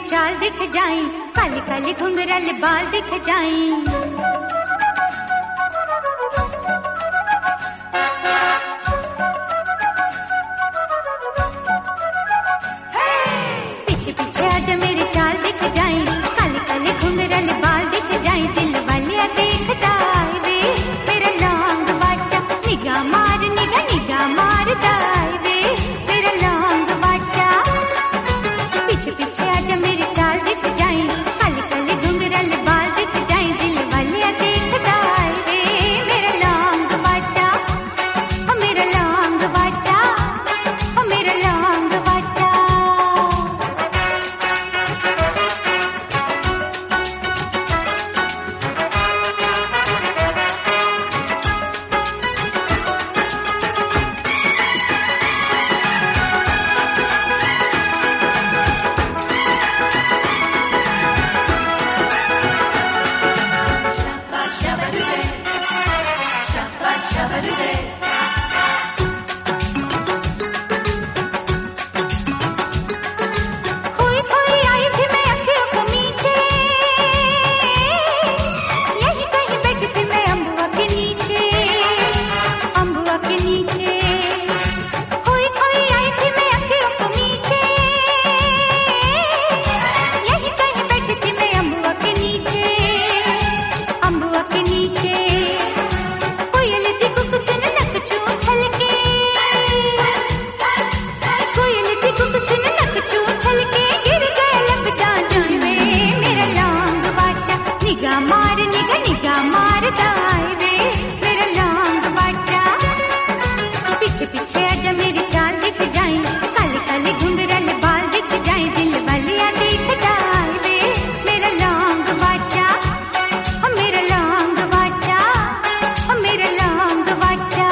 चाल दिख जाई, काली काली घुंघराले बाल दिख जाई। पीछे पीछे आजा मेरी चाल दिख जाई, काली काली घुंघराले बाल दिख जाई। दिल वाले देखता है वे मेरा लौंग बाचा, निगाह मार निगाह मारता है वे मेरा लौंग बाचा। पीछे पीछे आजा मेरी चाल दिख जाई, काली काली घुंघराले बाल दिख जाई। दिल वाले देखता है वे मेरा लौंग बाचा, मेरा लौंग बाचा, मेरा लौंग बाचा। खोई खोई आई थी मैं अखियों को नीचे, यहीं कहीं बैठी थी मैं अम्बुआ के नीचे, अम्बुआ के नीचे। खोई खोई आई थी मैं अखियों को नीचे, यहीं कहीं बैठी थी मैं अम्बुआ के नीचे, अम्बुआ के नीचे। कोयल सी कुक सुन नक चूं छलके, कोयल सी कुक सुन नक चूं छलके, गिर गया लब जान में मेरा लौंग बाचा। निगाह मार निगाह मारता है वे मेरा लौंग बाचा। पीछे पीछे आजा मेरी चाल दिख जाई, काली काली घुंघराले बाल दिख जाई। दिल वालिया देखता है वे मेरा लौंग बाचा, मेरा लौंग बाचा, मेरा लौंग बाचा।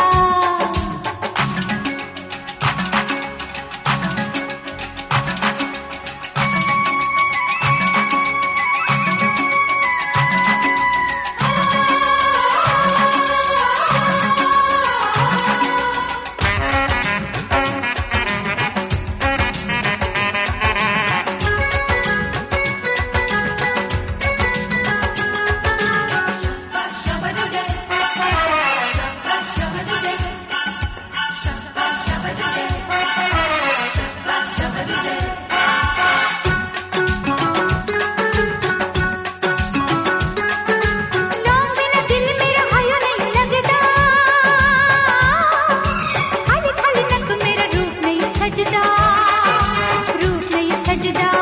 लौंग बिना दिल मेरा हायो नहीं लगता, खाली खाली नक मेरा रूप नहीं सजदा, रूप नहीं सजदा।